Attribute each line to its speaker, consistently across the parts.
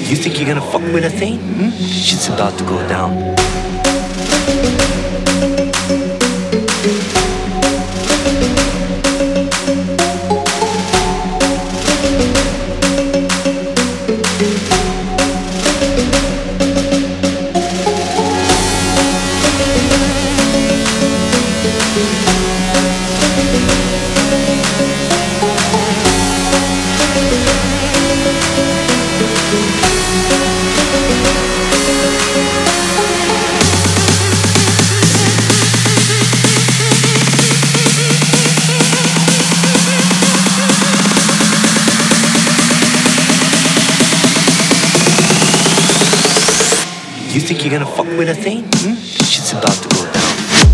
Speaker 1: You think you're gonna fuck with a thing? Shit's about to go down. You think you're gonna fuck with a thing? Shit's about to go down.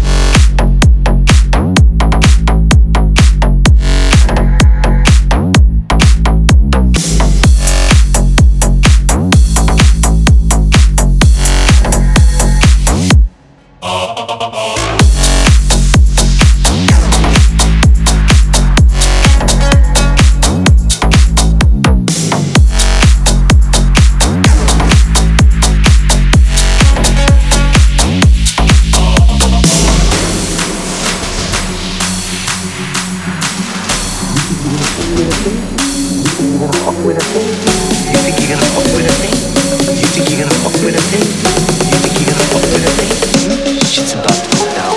Speaker 1: You think you're gonna fuck with a thing? You think you're gonna fuck with a thing? You think you're gonna fuck with a thing? Shit's about to go down.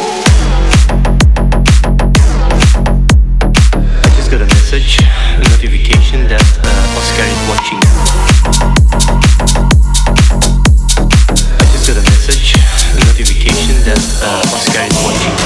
Speaker 1: I just got a message, a notification that Oscar is watching. I just got a message, a notification that Oscar is watching.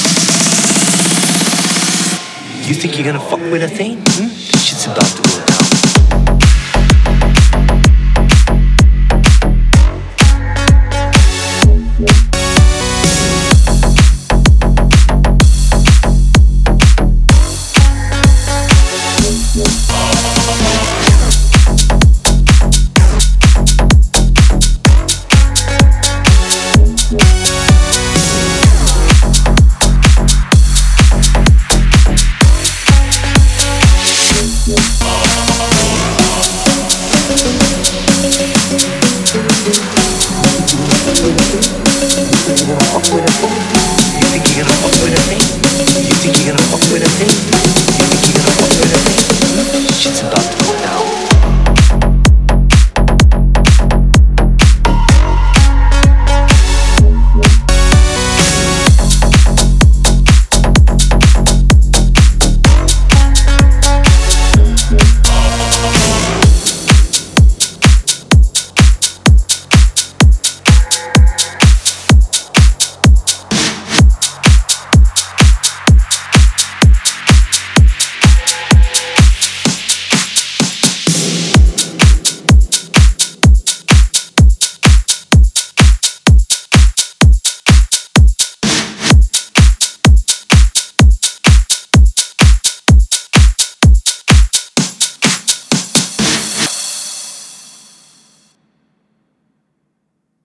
Speaker 1: You think you're gonna fuck with a thing? Shit's about to go down.